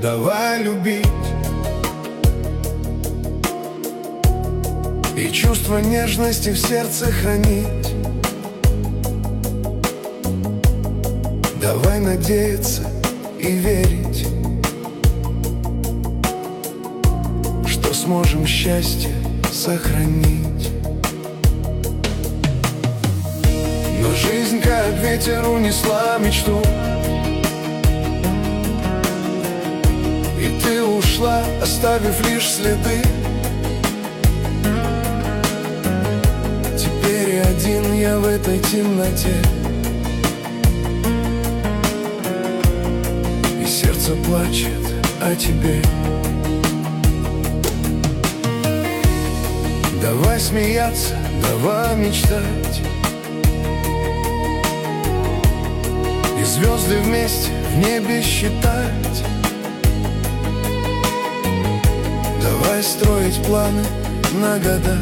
Давай любить и чувство нежности в сердце хранить. Давай надеяться и верить, что сможем счастье сохранить. Но жизнь, как ветер, унесла мечту, и ты ушла, оставив лишь следы. Теперь один я в этой темноте, и сердце плачет о тебе. Давай смеяться, давай мечтать, и звезды вместе в небе считать. Давай строить планы на года,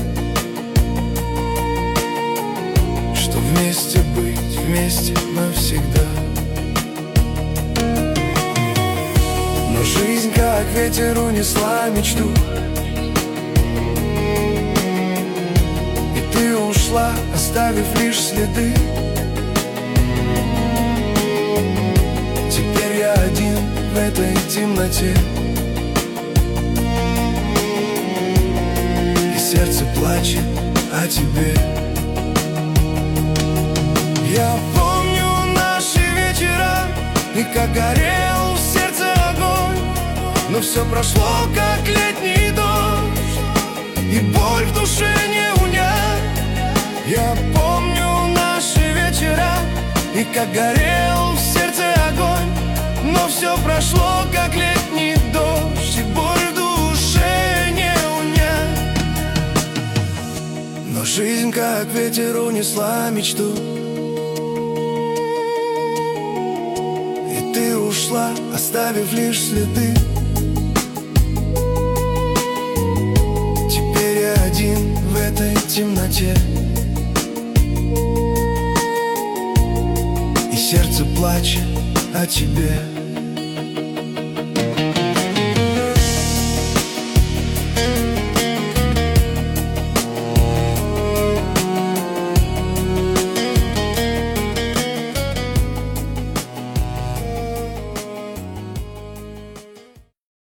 что вместе быть, вместе навсегда. Но жизнь, как ветер, унесла мечту, и ты ушла, оставив лишь следы. Теперь я один в этой темноте, сердце плачет о тебе. Я помню наши вечера, и как горел в сердце огонь, но все прошло, как летний дождь, и боль в душе не унять. Я помню наши вечера, и как горел в сердце огонь, но все прошло, как летний дождь, и боль в душе не унять. Но жизнь, как ветер, унесла мечту, и ты ушла, оставив лишь следы. Теперь я один в этой темноте, и сердце плачет о тебе.